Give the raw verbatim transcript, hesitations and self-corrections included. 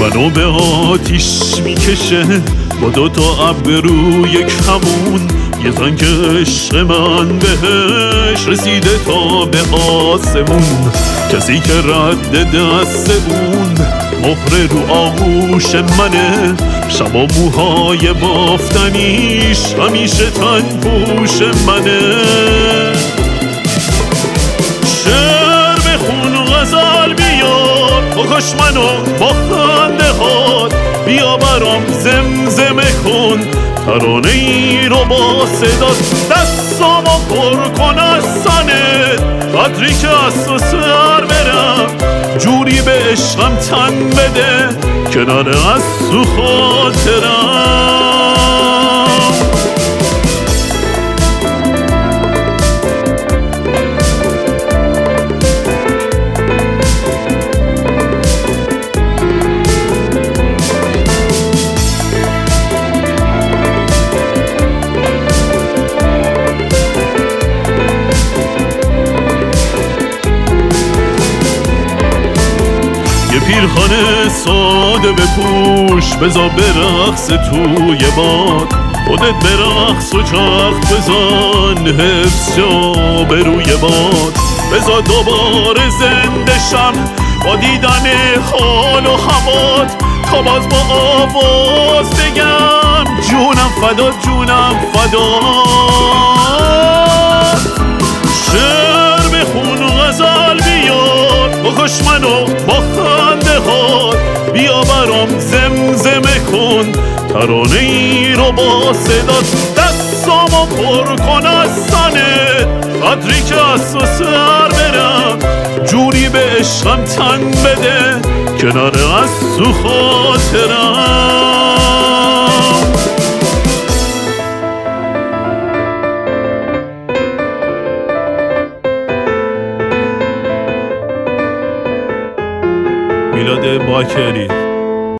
منو به آتیش میکشه با دوتا ابرو یک همون، یه زن که عشق من بهش رسیده تا به آسمون، کسی که رد دست اون مهر رو آغوش منه، شبا موهای بافتنیش همیشه تن پوش منه. شعر بخون غزل بیار بکش منو با خنده هات، بیا برام زمزمه کن ترانه ای رو با صدات، دستامو پر کن از سنت قدری که از تو سر برم، جوری به عشقم تن بده که نره از تو خاطرم. یه پیرخانه ساده بپوش بذار برقص توی باد، خودت برقص و چرخ بزن حفظ جا به روی باد، بذار دوباره زنده شم با دیدن حال و هوات، تا باز با آواز بگم جونم فدا جونم فدا. شعر بخون غزل بیار بکش منو با خنده هات، بیا برام زمزمه کن ترانه ای رو با صدات، دستامو پر کن از سنت قدری که از تو سر برم، جوری به عشقم تن بده که نره از تو خاطرم. میلاد باکری